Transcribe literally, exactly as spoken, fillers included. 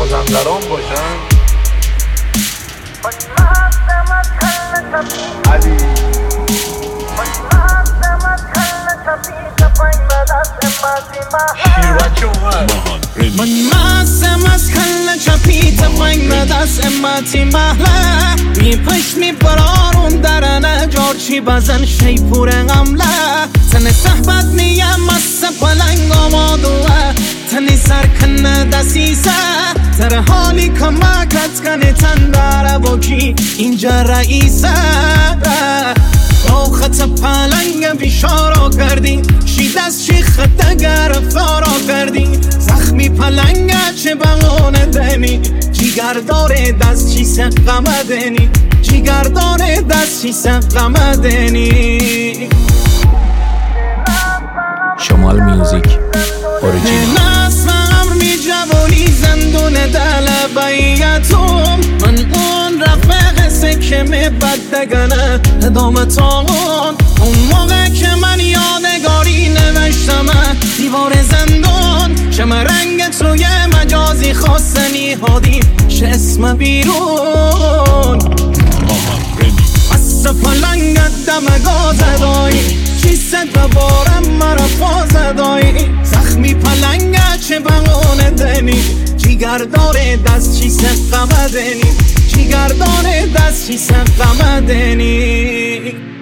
مازندران باشن. علی شیر بچه اومد. من مستم از کل چپیت پنگ دست امتی محله می پشت می برارون درنه جارچی بزن شی پور غمله تن صحبت نیم مست پلنگ آمادوه تنی سرکنه دسیسه تر حالی کمکت کنه تن داره بکی اینجا رئیسه خط پلنگ بیشارا کردی شی دست چی خط گرفتارا کردی زخمی پلنگ چه بغانه دنی جیگر داره دست چی سقمه دنی جیگر داره دست چی سقمه دنی. شمال میوزیک اوریجینال نسمم می جوانی زندون دل بیتون من اون رفق سکه می بدگنه ادامتان اون موقع که من یادگاری نوشتم دیوار زندان شم رنگ توی مجازی خواستنی هادی شه اسم بیرون از پلنگت دم گاز دایی چی صد بارم مرا فاز دایی زخمی پلنگت چه بغانه دنی جیگر داره دست چی سقمه دنی جیگر داره دست چی سقمه دنی.